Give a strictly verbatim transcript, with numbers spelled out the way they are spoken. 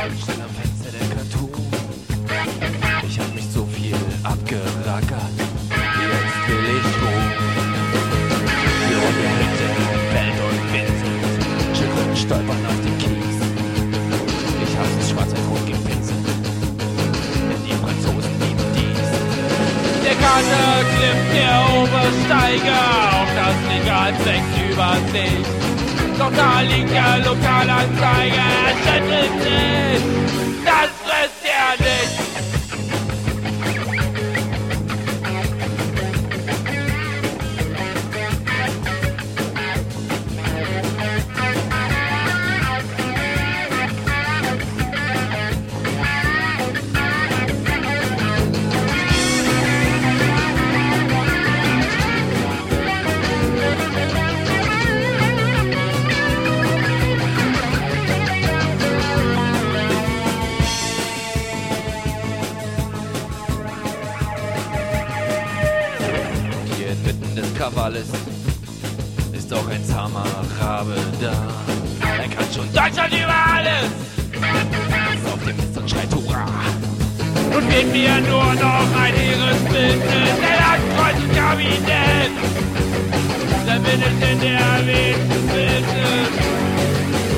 Stand am Fenster der Karton. Ich hab mich so viel abgerackert. Jetzt will ich ruhen. Die Runde Hütte, Welt und Vincent schütteln, stolpern auf den Kies. Ich hab's schwarz-rot gepinselt. Denn die Franzosen lieben dies. Der Kater klimmt der Obersteiger auf das Regal sechs über sich. Doch da liegt der Lokalanzeiger, er schüttelt sich. Das frisst er nicht. Krawalles ist auch ein zahmer Rabe da. Er kann schon Deutschland über alles. Ist auf dem Mist und schreit Hurra. Nun fehlt mir nur noch ein Heeresbündnis. Der Landkreuzkabinett. Dann bin ich in der erwähnten Bündnis.